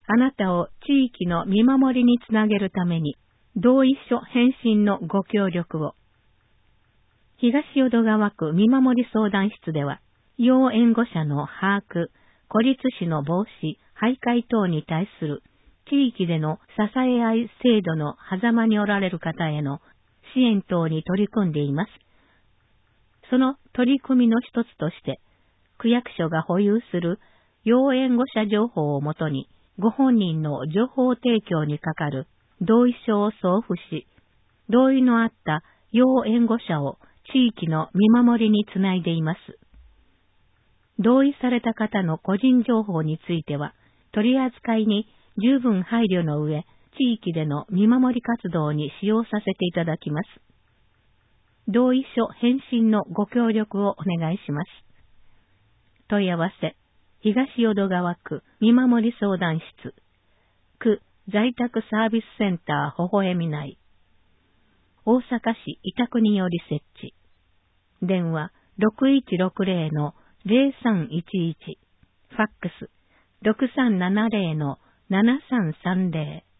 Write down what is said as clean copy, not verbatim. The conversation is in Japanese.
あなたを地域の見守りにつなげるために、同意書返信のご協力を。東淀川区見守り相談室では、要援護者の把握、孤立死の防止、徘徊等に対する地域での支え合い制度の狭間におられる方への支援等に取り組んでいます。その取り組みの一つとして、区役所が保有する要援護者情報をもとに、ご本人の情報提供にかかる同意書を送付し、同意のあった要援護者を地域の見守りにつないでいます。同意された方の個人情報については、取り扱いに十分配慮の上、地域での見守り活動に使用させていただきます。同意書返信のご協力をお願いします。問い合わせ、東淀川区見守り相談室、区在宅サービスセンターほほえみ内、大阪市板国により設置。電話6160-0311、ファックス6370-7330。